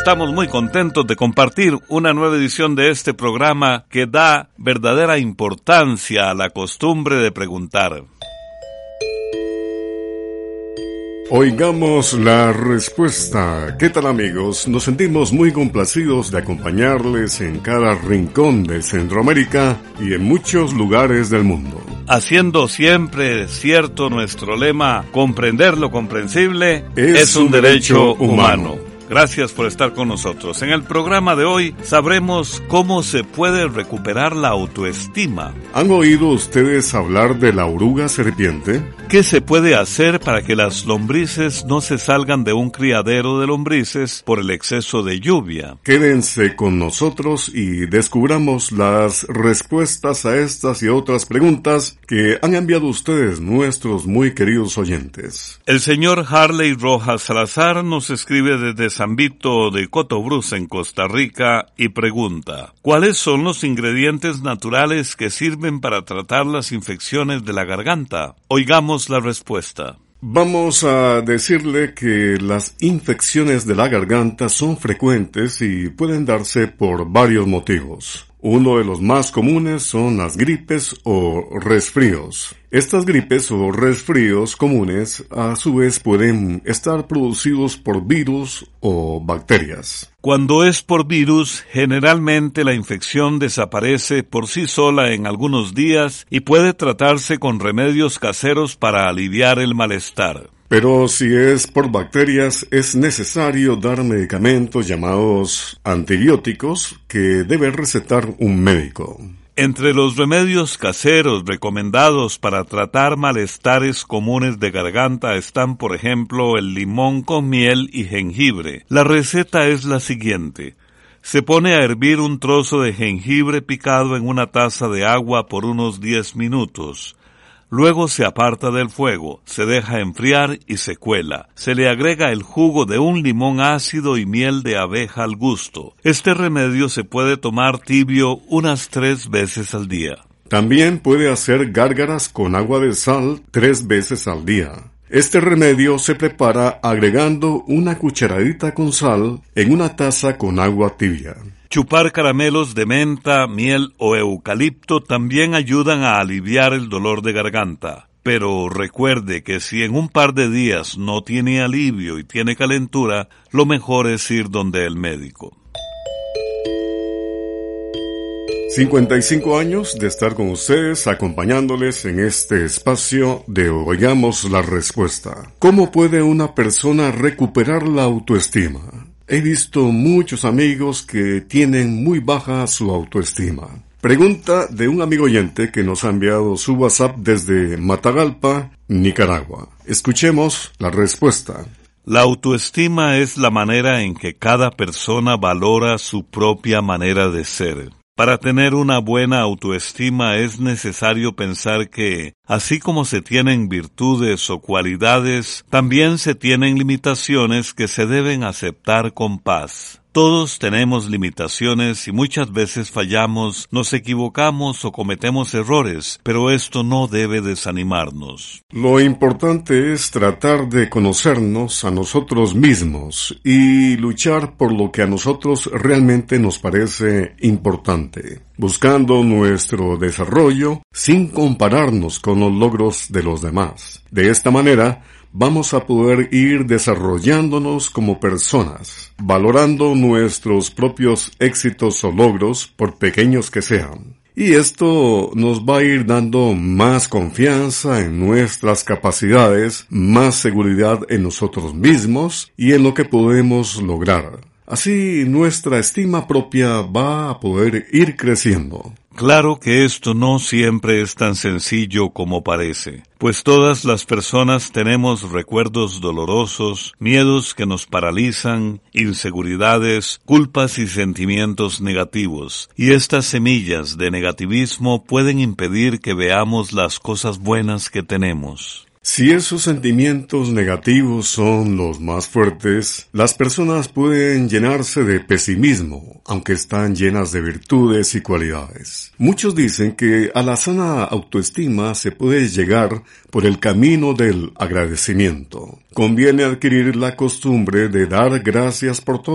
estamos muy contentos de compartir una nueva edición de este programa que da verdadera importancia a la costumbre de preguntar. Oigamos la respuesta. ¿Qué tal, amigos? Nos sentimos muy complacidos de acompañarles en cada rincón de Centroamérica y en muchos lugares del mundo. Haciendo siempre cierto nuestro lema, comprender lo comprensible es un derecho humano. Gracias por estar con nosotros. En el programa de hoy sabremos cómo se puede recuperar la autoestima. ¿Han oído ustedes hablar de la oruga serpiente? ¿Qué se puede hacer para que las lombrices no se salgan de un criadero de lombrices por el exceso de lluvia? Quédense con nosotros y descubramos las respuestas a estas y otras preguntas que han enviado ustedes, nuestros muy queridos oyentes. El señor Harley Rojas Salazar nos escribe desde San Vito de Cotobruz, en Costa Rica, y pregunta: ¿cuáles son los ingredientes naturales que sirven para tratar las infecciones de la garganta? Oigamos la respuesta. Vamos a decirle que las infecciones de la garganta son frecuentes y pueden darse por varios motivos. Uno de los más comunes son las gripes o resfríos. Estas gripes o resfríos comunes a su vez pueden estar producidos por virus o bacterias. Cuando es por virus, generalmente la infección desaparece por sí sola en algunos días y puede tratarse con remedios caseros para aliviar el malestar. Pero si es por bacterias, es necesario dar medicamentos llamados antibióticos que debe recetar un médico. Entre los remedios caseros recomendados para tratar malestares comunes de garganta están, por ejemplo, el limón con miel y jengibre. La receta es la siguiente. Se pone a hervir un trozo de jengibre picado en una taza de agua por unos 10 minutos. Luego se aparta del fuego, se deja enfriar y se cuela. Se le agrega el jugo de un limón ácido y miel de abeja al gusto. Este remedio se puede tomar tibio unas 3 veces al día. También puede hacer gárgaras con agua de sal 3 veces al día. Este remedio se prepara agregando una cucharadita con sal en una taza con agua tibia. Chupar caramelos de menta, miel o eucalipto también ayudan a aliviar el dolor de garganta. Pero recuerde que si en un par de días no tiene alivio y tiene calentura, lo mejor es ir donde el médico. 55 años de estar con ustedes, acompañándoles en este espacio de Oigamos la Respuesta. ¿Cómo puede una persona recuperar la autoestima? He visto muchos amigos que tienen muy baja su autoestima. Pregunta de un amigo oyente que nos ha enviado su WhatsApp desde Matagalpa, Nicaragua. Escuchemos la respuesta. La autoestima es la manera en que cada persona valora su propia manera de ser. Para tener una buena autoestima es necesario pensar que, así como se tienen virtudes o cualidades, también se tienen limitaciones que se deben aceptar con paz. Todos tenemos limitaciones y muchas veces fallamos, nos equivocamos o cometemos errores, pero esto no debe desanimarnos. Lo importante es tratar de conocernos a nosotros mismos y luchar por lo que a nosotros realmente nos parece importante, buscando nuestro desarrollo sin compararnos con los logros de los demás. De esta manera, vamos a poder ir desarrollándonos como personas, valorando nuestros propios éxitos o logros, por pequeños que sean. Y esto nos va a ir dando más confianza en nuestras capacidades, más seguridad en nosotros mismos y en lo que podemos lograr. Así nuestra estima propia va a poder ir creciendo. Claro que esto no siempre es tan sencillo como parece, pues todas las personas tenemos recuerdos dolorosos, miedos que nos paralizan, inseguridades, culpas y sentimientos negativos, y estas semillas de negativismo pueden impedir que veamos las cosas buenas que tenemos. Si esos sentimientos negativos son los más fuertes, las personas pueden llenarse de pesimismo, aunque están llenas de virtudes y cualidades. Muchos dicen que a la sana autoestima se puede llegar por el camino del agradecimiento. Conviene adquirir la costumbre de dar gracias por todo,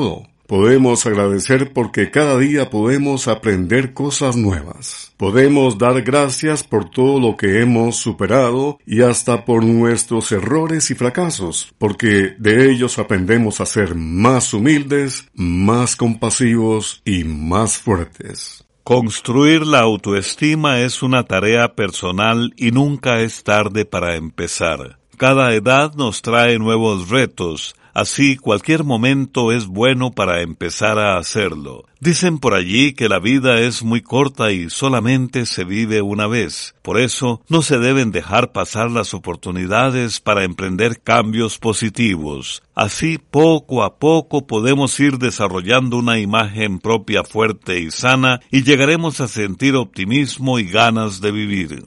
Podemos agradecer porque cada día podemos aprender cosas nuevas. Podemos dar gracias por todo lo que hemos superado y hasta por nuestros errores y fracasos, porque de ellos aprendemos a ser más humildes, más compasivos y más fuertes. Construir la autoestima es una tarea personal y nunca es tarde para empezar. Cada edad nos trae nuevos retos, así cualquier momento es bueno para empezar a hacerlo. Dicen por allí que la vida es muy corta y solamente se vive una vez. Por eso no se deben dejar pasar las oportunidades para emprender cambios positivos. Así poco a poco podemos ir desarrollando una imagen propia fuerte y sana y llegaremos a sentir optimismo y ganas de vivir.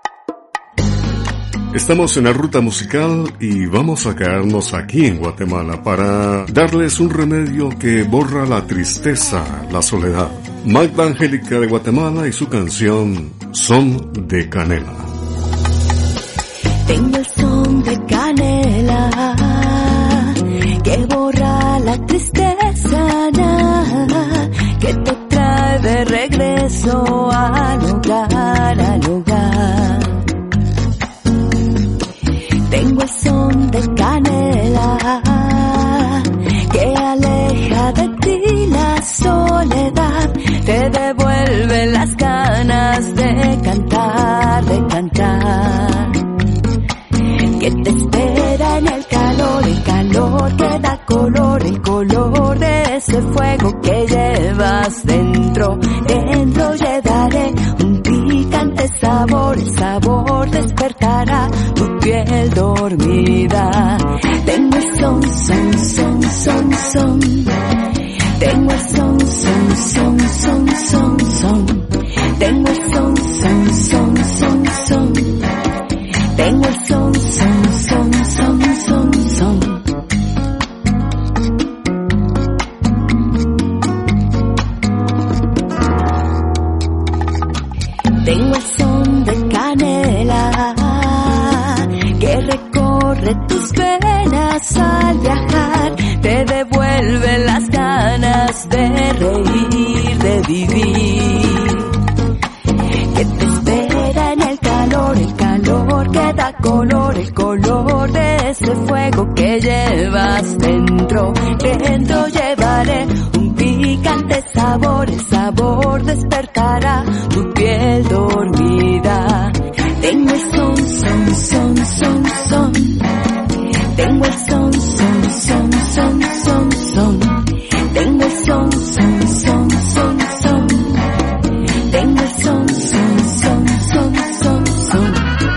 Estamos en la ruta musical y vamos a quedarnos aquí en Guatemala para darles un remedio que borra la tristeza, la soledad. Magda Angélica de Guatemala y su canción Son de Canela. Tengo el son de canela que borra la tristeza, que te trae de regreso al hogar, al hogar. Tengo el son de canela que aleja de ti la soledad, te devuelve las ganas de cantar, de cantar. Que te espera en el calor que da color, el color de ese fuego que llevas dentro. Dentro llevaré un picante sabor, el sabor despertará tu piel dormida. Tengo el son, son, son, son, son. Tengo el son, son, son, son, son, son. Tengo el son, son, son, son, son. Tengo el son, son, son, son, son, son. Tengo el son de canela que recorre tus venas al viajar, te devuelve las ganas de reír, de vivir. Que te espera en el calor que da color, el color de ese fuego que llevas dentro. Dentro llevaré un picante sabor, el sabor despertará tu piel dormida. Tengo el son, son, son, son, son. Tengo el son, son, son, son, son, son. Tengo el son, son, son, son, son. Tengo el son, son, son, son, son, son.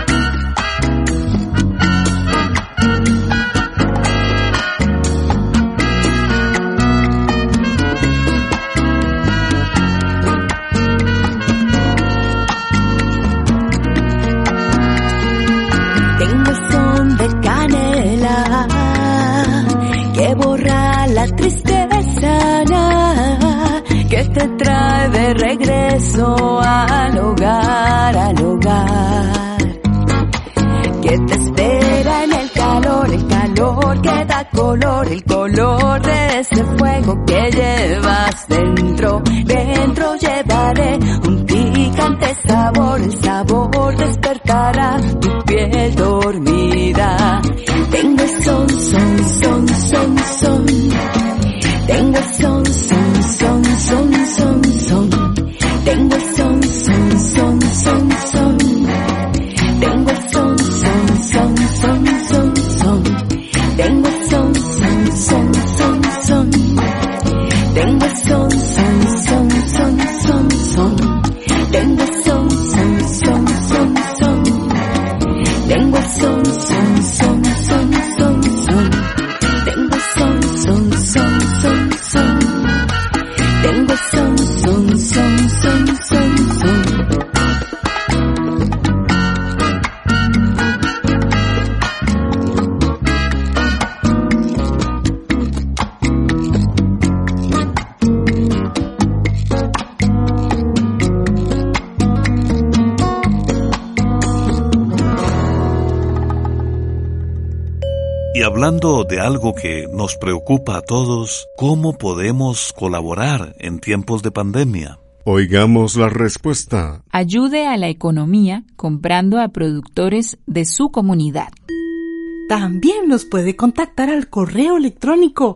Tengo el son de canela que borra la tristeza, que te trae de regreso al hogar, al hogar. Que te espera en el calor que da color, el color de ese fuego que llevas dentro. Dentro llevaré un picante sabor, el sabor despertará tu piel dormida. Tengo el son, son, son, son, son. Tengo el son, son, son, son, son, son. Tengo el son, son, son, son, son. Tengo el son, son, son, son, son, son. Tengo el son, son, son, son, son. Tengo el son, son, son, son, son, son. Tengo el son, son, son, son, son. Tengo el son, son, son, son, son, son. Tengo el son, son, son, son, son. Y hablando de algo que nos preocupa a todos, ¿cómo podemos colaborar en tiempos de pandemia? Oigamos la respuesta. Ayude a la economía comprando a productores de su comunidad. También nos puede contactar al correo electrónico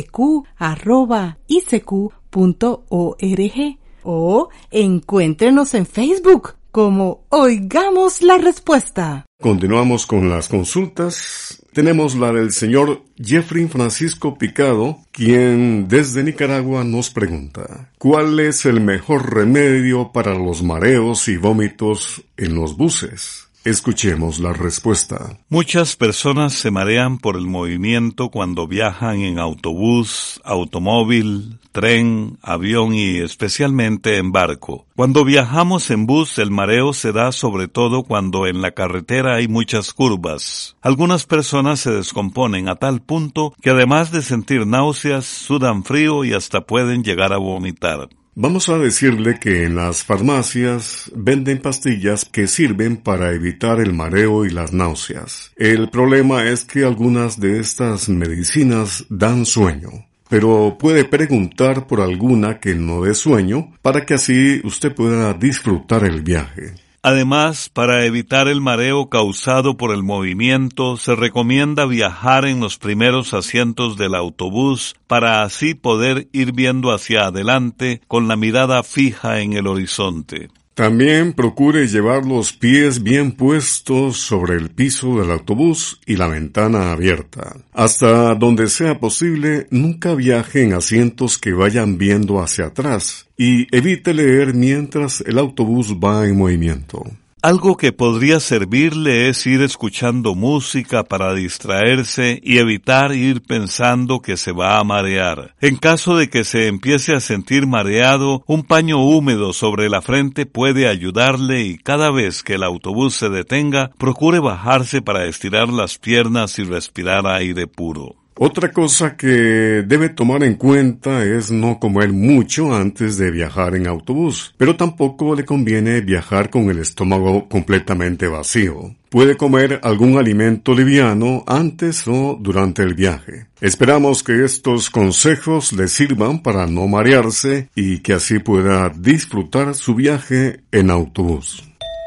icq@icq.org o encuéntrenos en Facebook como Oigamos la Respuesta. Continuamos con las consultas. Tenemos la del señor Jeffrey Francisco Picado, quien desde Nicaragua nos pregunta: ¿cuál es el mejor remedio para los mareos y vómitos en los buses? Escuchemos la respuesta. Muchas personas se marean por el movimiento cuando viajan en autobús, automóvil, tren, avión y especialmente en barco. Cuando viajamos en bus, el mareo se da sobre todo cuando en la carretera hay muchas curvas. Algunas personas se descomponen a tal punto que además de sentir náuseas, sudan frío y hasta pueden llegar a vomitar. Vamos a decirle que en las farmacias venden pastillas que sirven para evitar el mareo y las náuseas. El problema es que algunas de estas medicinas dan sueño, pero puede preguntar por alguna que no dé sueño para que así usted pueda disfrutar el viaje. Además, para evitar el mareo causado por el movimiento, se recomienda viajar en los primeros asientos del autobús para así poder ir viendo hacia adelante con la mirada fija en el horizonte. También procure llevar los pies bien puestos sobre el piso del autobús y la ventana abierta. Hasta donde sea posible, nunca viaje en asientos que vayan viendo hacia atrás y evite leer mientras el autobús va en movimiento. Algo que podría servirle es ir escuchando música para distraerse y evitar ir pensando que se va a marear. En caso de que se empiece a sentir mareado, un paño húmedo sobre la frente puede ayudarle y cada vez que el autobús se detenga, procure bajarse para estirar las piernas y respirar aire puro. Otra cosa que debe tomar en cuenta es no comer mucho antes de viajar en autobús, pero tampoco le conviene viajar con el estómago completamente vacío. Puede comer algún alimento liviano antes o durante el viaje. Esperamos que estos consejos le sirvan para no marearse y que así pueda disfrutar su viaje en autobús.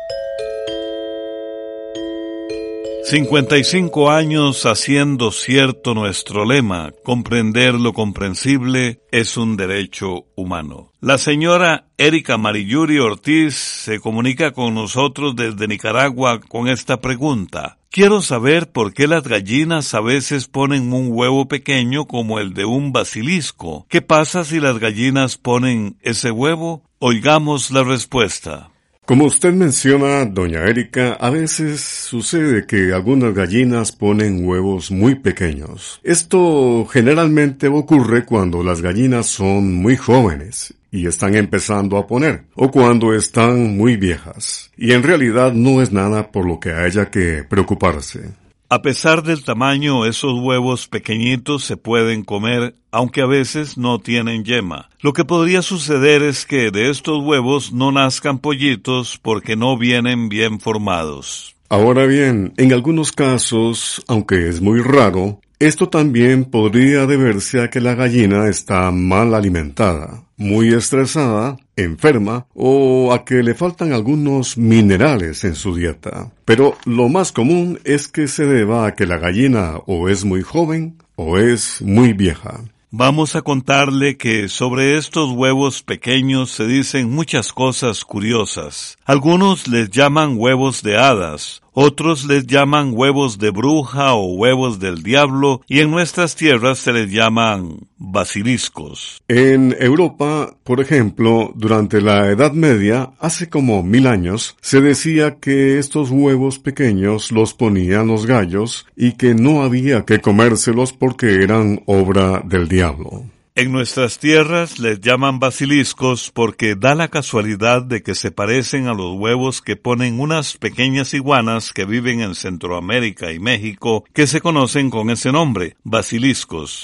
55 años haciendo cierto nuestro lema: comprender lo comprensible es un derecho humano. La señora Erika Mariyuri Ortiz se comunica con nosotros desde Nicaragua con esta pregunta: quiero saber por qué las gallinas a veces ponen un huevo pequeño como el de un basilisco. ¿Qué pasa si las gallinas ponen ese huevo? Oigamos la respuesta. Como usted menciona, doña Erika, a veces sucede que algunas gallinas ponen huevos muy pequeños. Esto generalmente ocurre cuando las gallinas son muy jóvenes y están empezando a poner, o cuando están muy viejas. Y en realidad no es nada por lo que haya que preocuparse. A pesar del tamaño, esos huevos pequeñitos se pueden comer, aunque a veces no tienen yema. Lo que podría suceder es que de estos huevos no nazcan pollitos porque no vienen bien formados. Ahora bien, en algunos casos, aunque es muy raro, esto también podría deberse a que la gallina está mal alimentada, muy estresada, enferma o a que le faltan algunos minerales en su dieta. Pero lo más común es que se deba a que la gallina o es muy joven o es muy vieja. Vamos a contarle que sobre estos huevos pequeños se dicen muchas cosas curiosas. Algunos les llaman huevos de hadas, otros les llaman huevos de bruja o huevos del diablo, y en nuestras tierras se les llaman basiliscos. En Europa, por ejemplo, durante la Edad Media, hace como 1000 años, se decía que estos huevos pequeños los ponían los gallos y que no había que comérselos porque eran obra del diablo. En nuestras tierras les llaman basiliscos porque da la casualidad de que se parecen a los huevos que ponen unas pequeñas iguanas que viven en Centroamérica y México, que se conocen con ese nombre, basiliscos.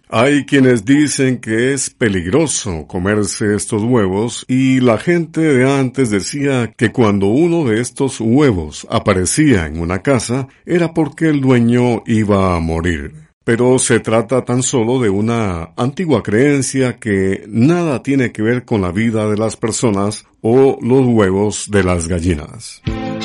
Hay quienes dicen que es peligroso comerse estos huevos y la gente de antes decía que cuando uno de estos huevos aparecía en una casa era porque el dueño iba a morir. Pero se trata tan solo de una antigua creencia que nada tiene que ver con la vida de las personas o los huevos de las gallinas.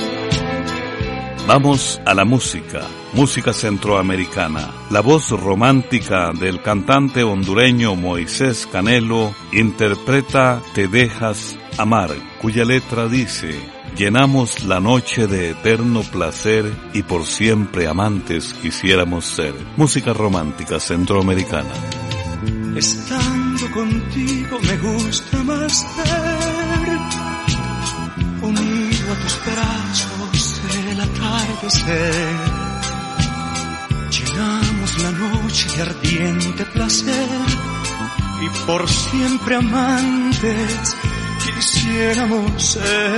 Vamos a la música centroamericana. La voz romántica del cantante hondureño Moisés Canelo interpreta Te dejas amar, cuya letra dice: llenamos la noche de eterno placer y por siempre amantes quisiéramos ser. Música romántica centroamericana. Estando contigo me gusta más ver, unido a tus brazos el atardecer. Llenamos la noche de ardiente placer y por siempre amantes quisiéramos ser.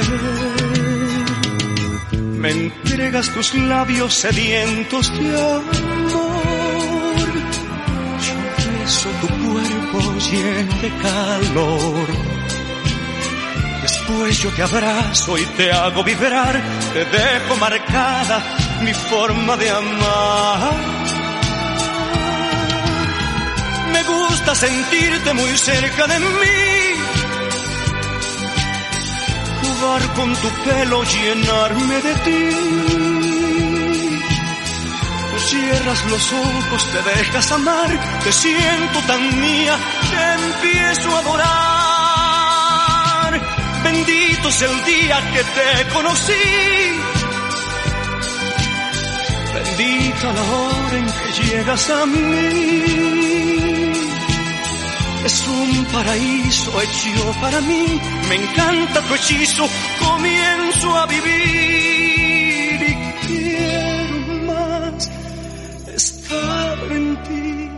Me entregas tus labios sedientos de amor, yo beso tu cuerpo lleno de calor. Después yo te abrazo y te hago vibrar, te dejo marcada mi forma de amar. Me gusta sentirte muy cerca de mí, jugar con tu pelo, llenarme de ti. Tú cierras los ojos, te dejas amar, te siento tan mía, te empiezo a adorar. Bendito es el día que te conocí, bendita la hora en que llegas a mí. Es un paraíso hecho para mí, me encanta tu hechizo, comienzo a vivir y quiero más estar en ti,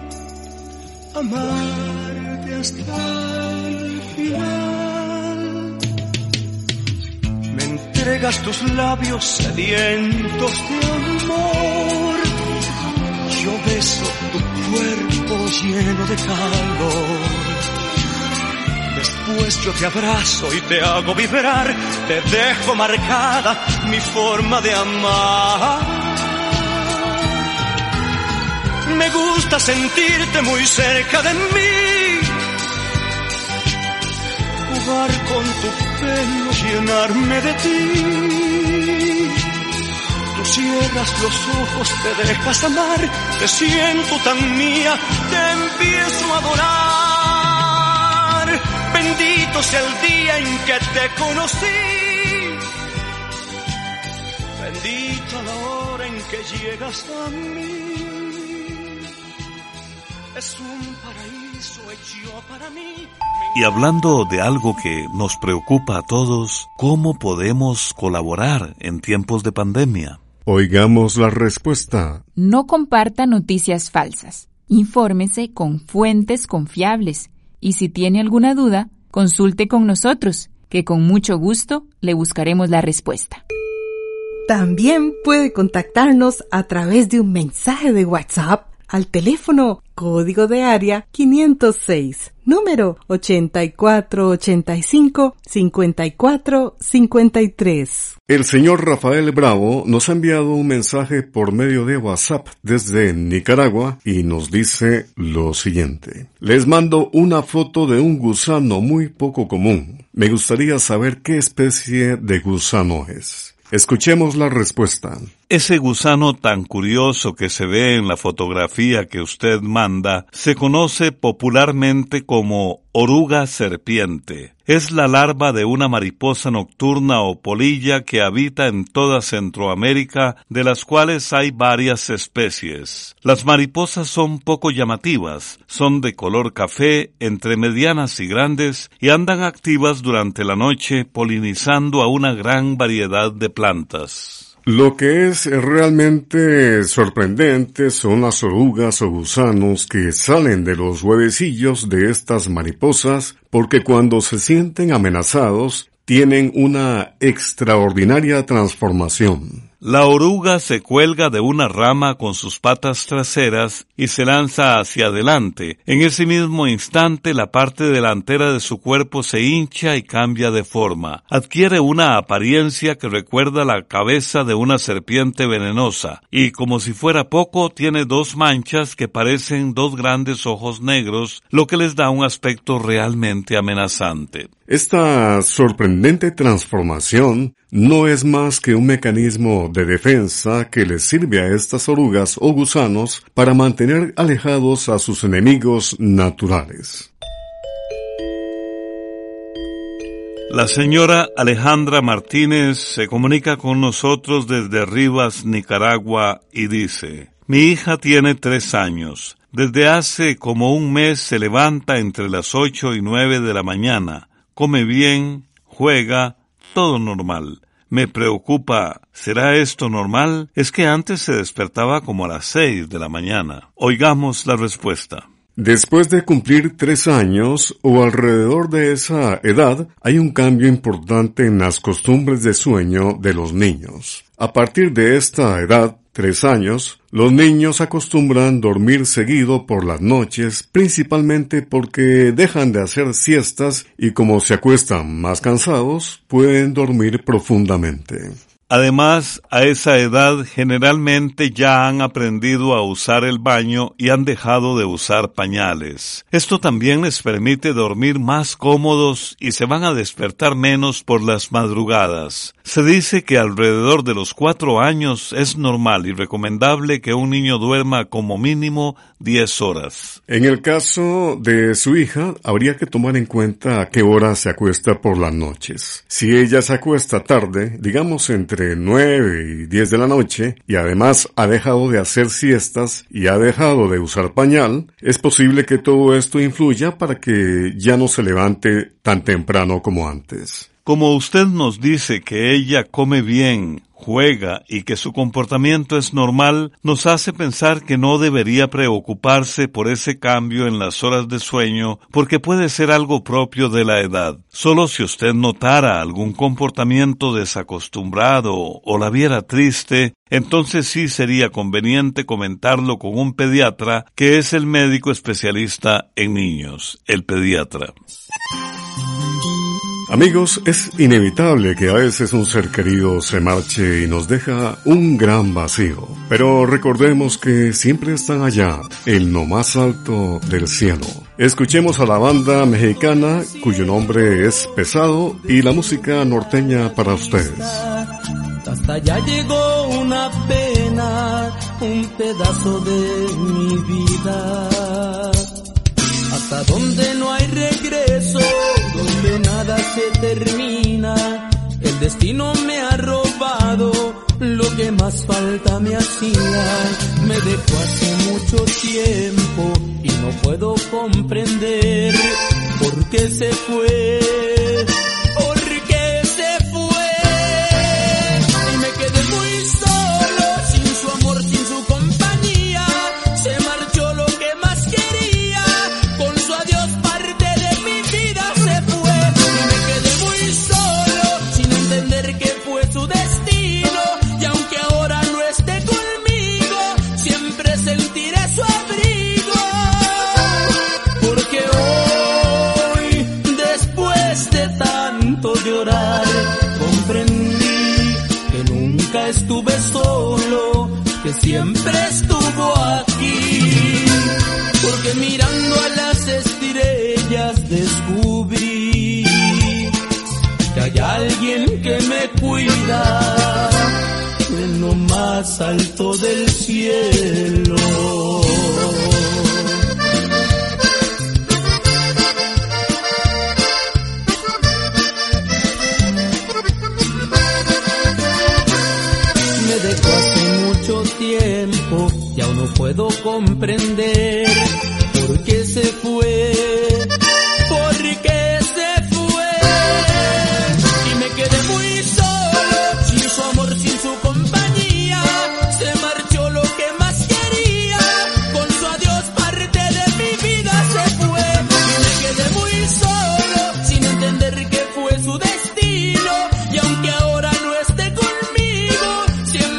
amarte hasta el final. Me entregas tus labios sedientos de amor, yo beso tu cuerpo lleno de calor. Después yo te abrazo y te hago vibrar, te dejo marcada mi forma de amar. Me gusta sentirte muy cerca de mí, jugar con tu pelo, llenarme de ti. Tú cierras los ojos, te dejas amar, te siento tan mía, te empiezo a adorar. Bendito sea el día en que te conocí, bendita la hora en que llegas a mí. Es un paraíso hecho para mí. Y hablando de algo que nos preocupa a todos, ¿cómo podemos colaborar en tiempos de pandemia? Oigamos la respuesta. No comparta noticias falsas. Infórmese con fuentes confiables. Y si tiene alguna duda, consulte con nosotros, que con mucho gusto le buscaremos la respuesta. También puede contactarnos a través de un mensaje de WhatsApp al teléfono código de área 506, número 8485-5453. El señor Rafael Bravo nos ha enviado un mensaje por medio de WhatsApp desde Nicaragua y nos dice lo siguiente. Les mando una foto de un gusano muy poco común. Me gustaría saber qué especie de gusano es. Escuchemos la respuesta. Ese gusano tan curioso que se ve en la fotografía que usted manda se conoce popularmente como oruga serpiente. Es la larva de una mariposa nocturna o polilla que habita en toda Centroamérica, de las cuales hay varias especies. Las mariposas son poco llamativas, son de color café, entre medianas y grandes, y andan activas durante la noche polinizando a una gran variedad de plantas. Lo que es realmente sorprendente son las orugas o gusanos que salen de los huevecillos de estas mariposas, porque cuando se sienten amenazados, tienen una extraordinaria transformación. La oruga se cuelga de una rama con sus patas traseras y se lanza hacia adelante. En ese mismo instante, la parte delantera de su cuerpo se hincha y cambia de forma. Adquiere una apariencia que recuerda la cabeza de una serpiente venenosa y, como si fuera poco, tiene 2 manchas que parecen 2 grandes ojos negros, lo que les da un aspecto realmente amenazante. Esta sorprendente transformación no es más que un mecanismo de defensa que les sirve a estas orugas o gusanos para mantener alejados a sus enemigos naturales. La señora Alejandra Martínez se comunica con nosotros desde Rivas, Nicaragua, y dice: mi hija tiene 3 años. Desde hace como un mes se levanta entre las 8 y 9 de la mañana. Come bien, juega, todo normal. Me preocupa, ¿será esto normal? Es que antes se despertaba como a las 6 de la mañana. Oigamos la respuesta. Después de cumplir 3 años o alrededor de esa edad, hay un cambio importante en las costumbres de sueño de los niños. A partir de esta edad, 3 años, los niños acostumbran dormir seguido por las noches, principalmente porque dejan de hacer siestas y como se acuestan más cansados, pueden dormir profundamente. Además, a esa edad generalmente ya han aprendido a usar el baño y han dejado de usar pañales. Esto también les permite dormir más cómodos y se van a despertar menos por las madrugadas. Se dice que alrededor de los 4 años es normal y recomendable que un niño duerma como mínimo 10 horas. En el caso de su hija, habría que tomar en cuenta a qué hora se acuesta por las noches. Si ella se acuesta tarde, digamos entre 9 y 10 de la noche, y además ha dejado de hacer siestas y ha dejado de usar pañal, es posible que todo esto influya para que ya no se levante tan temprano como antes. Como usted nos dice que ella come bien, juega y que su comportamiento es normal, nos hace pensar que no debería preocuparse por ese cambio en las horas de sueño, porque puede ser algo propio de la edad. Solo si usted notara algún comportamiento desacostumbrado o la viera triste, entonces sí sería conveniente comentarlo con un pediatra, que es el médico especialista en niños, el pediatra. Amigos, es inevitable que a veces un ser querido se marche y nos deja un gran vacío. Pero recordemos que siempre están allá, en lo más alto del cielo. Escuchemos a la banda mexicana, cuyo nombre es Pesado, y la música norteña para ustedes. Hasta allá llegó una pena, un pedazo de mi vida. Hasta donde no hay regreso, donde nada se termina, el destino me ha robado lo que más falta me hacía. Me dejó hace mucho tiempo y no puedo comprender por qué se fue. Estuve solo, que siempre estuvo aquí, porque mirando a las estrellas descubrí que hay alguien que me cuida en lo más alto del cielo. Y aún no puedo comprender por qué se fue, por qué se fue. Y me quedé muy solo, sin su amor, sin su compañía. Se marchó lo que más quería, con su adiós parte de mi vida se fue. Y me quedé muy solo, sin entender que fue su destino. Y aunque ahora no esté conmigo, siempre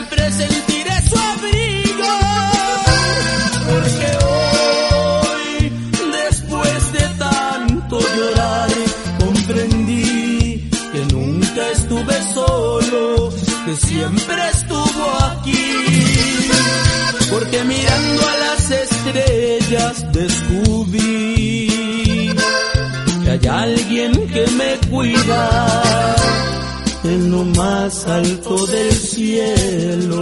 que siempre estuvo aquí, porque mirando a las estrellas descubrí que hay alguien que me cuida en lo más alto del cielo.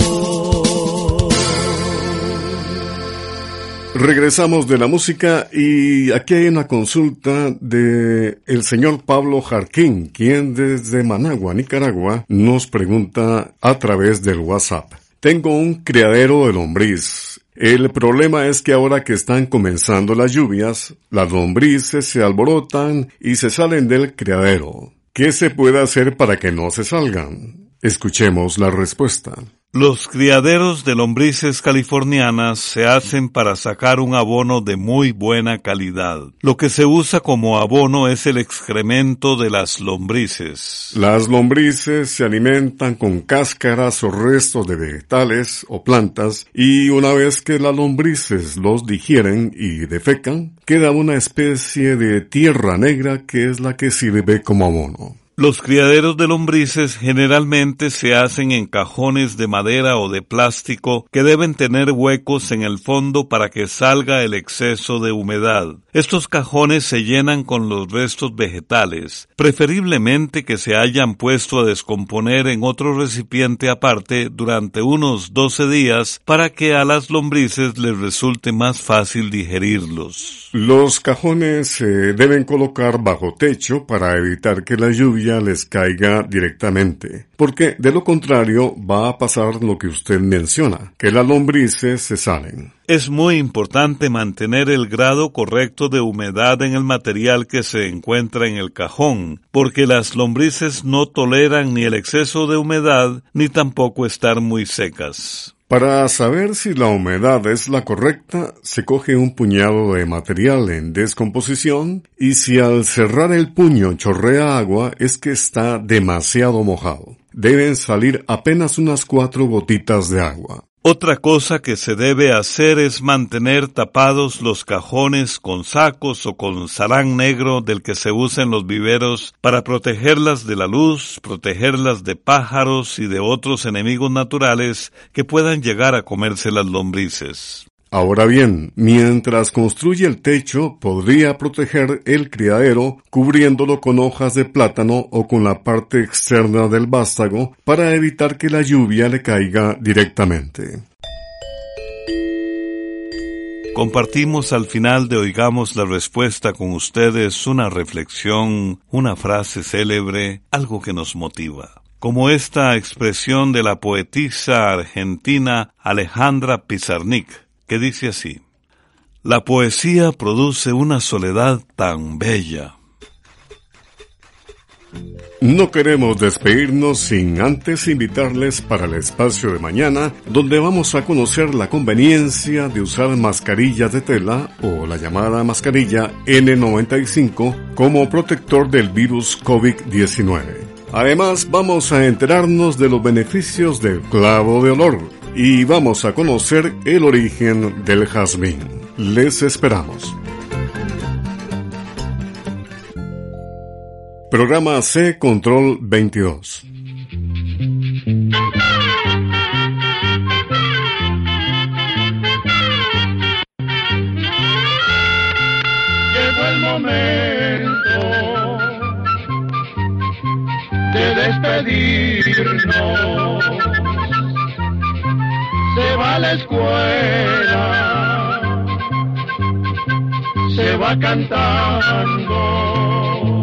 Regresamos de la música y aquí hay una consulta de el señor Pablo Jarquín, quien desde Managua, Nicaragua, nos pregunta a través del WhatsApp. Tengo un criadero de lombriz. El problema es que ahora que están comenzando las lluvias, las lombrices se alborotan y se salen del criadero. ¿Qué se puede hacer para que no se salgan? Escuchemos la respuesta. Los criaderos de lombrices californianas se hacen para sacar un abono de muy buena calidad. Lo que se usa como abono es el excremento de las lombrices. Las lombrices se alimentan con cáscaras o restos de vegetales o plantas y una vez que las lombrices los digieren y defecan, queda una especie de tierra negra que es la que sirve como abono. Los criaderos de lombrices generalmente se hacen en cajones de madera o de plástico que deben tener huecos en el fondo para que salga el exceso de humedad. Estos cajones se llenan con los restos vegetales, preferiblemente que se hayan puesto a descomponer en otro recipiente aparte durante unos 12 días para que a las lombrices les resulte más fácil digerirlos. Los cajones se deben colocar bajo techo para evitar que la lluvia les caiga directamente, porque de lo contrario va a pasar lo que usted menciona, que las lombrices se salen. Es muy importante mantener el grado correcto de humedad en el material que se encuentra en el cajón, porque las lombrices no toleran ni el exceso de humedad ni tampoco estar muy secas. Para saber si la humedad es la correcta, se coge un puñado de material en descomposición y si al cerrar el puño chorrea agua es que está demasiado mojado. Deben salir apenas unas 4 gotitas de agua. Otra cosa que se debe hacer es mantener tapados los cajones con sacos o con sarán negro del que se usa en los viveros para protegerlas de la luz, protegerlas de pájaros y de otros enemigos naturales que puedan llegar a comerse las lombrices. Ahora bien, mientras construye el techo, podría proteger el criadero cubriéndolo con hojas de plátano o con la parte externa del vástago para evitar que la lluvia le caiga directamente. Compartimos al final de Oigamos la Respuesta con ustedes una reflexión, una frase célebre, algo que nos motiva. Como esta expresión de la poetisa argentina Alejandra Pizarnik, que dice así: la poesía produce una soledad tan bella. No queremos despedirnos sin antes invitarles para el espacio de mañana, donde vamos a conocer la conveniencia de usar mascarillas de tela o la llamada mascarilla N95 como protector del virus COVID-19. Además, vamos a enterarnos de los beneficios del clavo de olor y vamos a conocer el origen del jazmín. Les esperamos. Programa C Control 22. Llegó el momento de despedirnos. Se va a la escuela, se va cantando.